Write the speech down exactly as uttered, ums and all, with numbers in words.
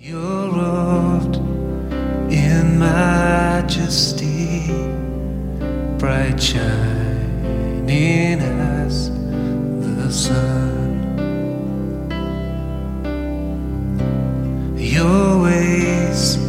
You're robed in majesty, bright shining as the sun. Your ways